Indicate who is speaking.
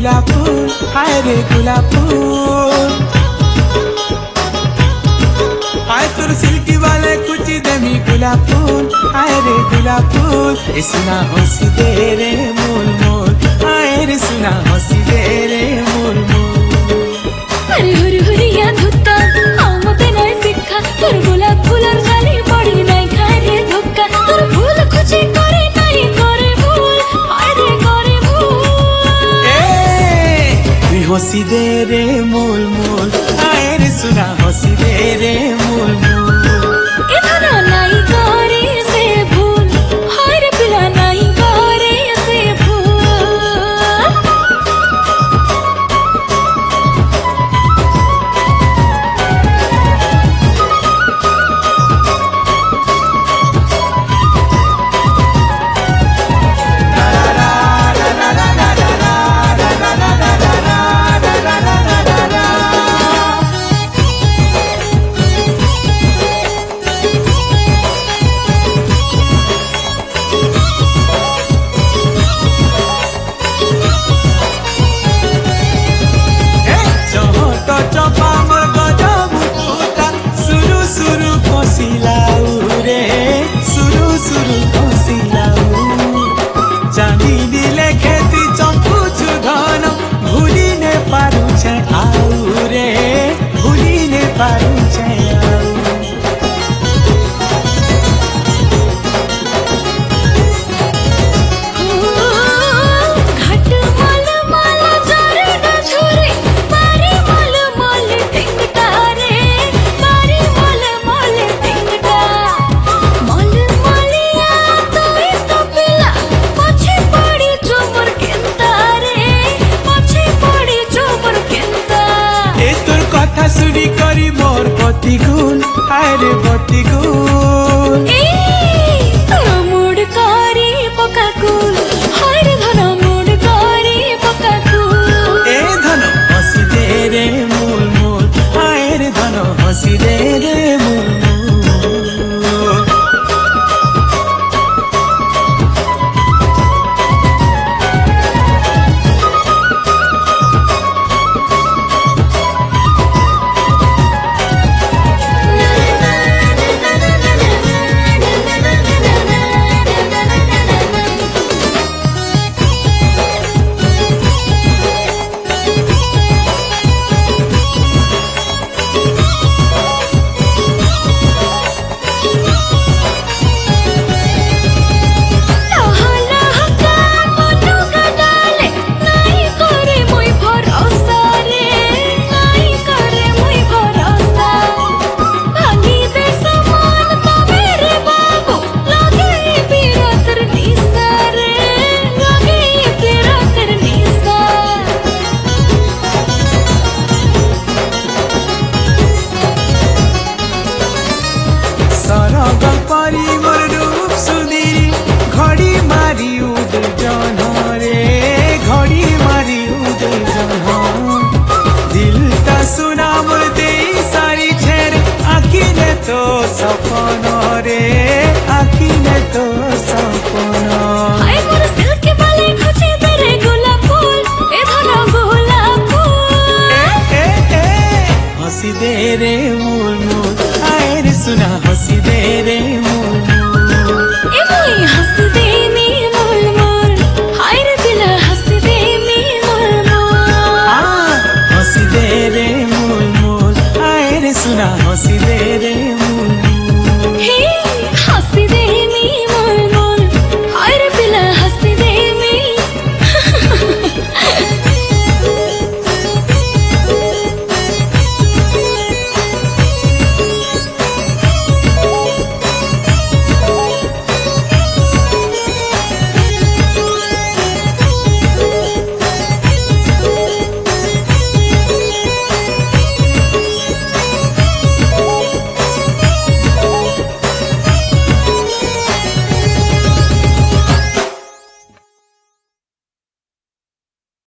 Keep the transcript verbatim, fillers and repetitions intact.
Speaker 1: गुलाब फूल हाय रे गुलाब फूल हाय तोर सिल्की वाले कुछ देमी गुलाब फूल हाय रे गुलाब फूल ए सुना हंसी दे रे मोल मोल हाय रे सुना हंसी दे रे मोल मोल
Speaker 2: अरे हुरी हुरिया धुत्ता हाँ मते नाय सिक्खा तोर गुलाब फूलर खाली पड़ी नाय खाए रे धोक्का तोर फूल खुशी करे नाय करे भूल हाय रे करे भूल
Speaker 1: ए तू हंसी दे रे मोल मोल हाय रे सुना हंसी दे रे मोल मोल
Speaker 2: इतना नाई करे से भूल हाय रे पिला नाई करे से भूल
Speaker 1: चंपा मोर गजब फूटा सुरु सुरु खसिलाउ रे सुरु सुरु खसिलाउ चांदी दिले खेती चंपू चुधन भूली ने पारु छे आउ रे भूली ने पारु छे आउ सुरी करी मोर बती गुल हाय रे बती गुल